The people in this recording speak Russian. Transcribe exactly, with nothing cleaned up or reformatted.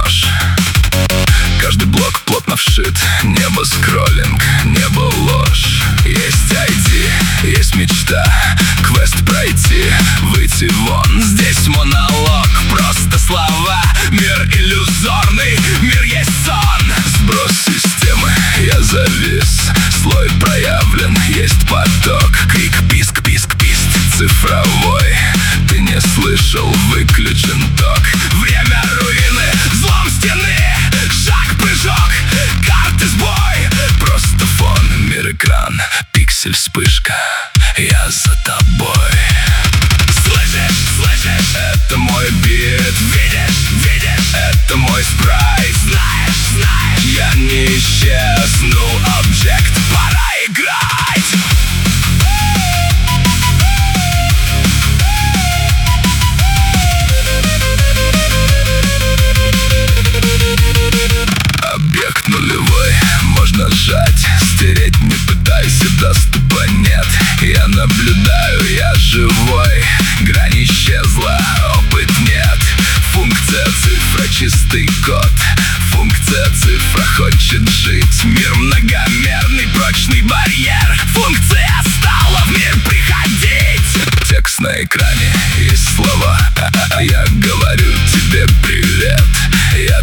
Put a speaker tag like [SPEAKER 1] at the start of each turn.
[SPEAKER 1] нож. Каждый блок плотно вшит, небо скроллинг, небо ложь. Есть ай ди, есть мечта, квест пройти, выйти вон. Здесь монолог, просто слова, мир иллюзорный, мир есть сон. Сброс системы, я завис, слой проявлен, есть поток. Крик, писк, писк, писк, цифровой. Ты не слышал, выключен ток. Время руины, взлом стены, шаг, прыжок, карты сбой. Просто фон, мир, экран, пиксель, вспышка. Я за тобой. Слышишь, слышишь, это мой бит. Видишь, видишь, это мой спрайт. Знаешь, знаешь, я не исчезну. Объект, пора играть. Объект нулевой, можно сжать, стереть, не пытайся, доступа нет. Я наблюдаю, я живой, грань исчезла, опыт нет. Функция цифра, чистый код. Функция цифра хочет жить. Мир многомерный, прочный барьер. Функция стала в мир приходить. Текст на экране, есть слова. Я говорю тебе привет. Я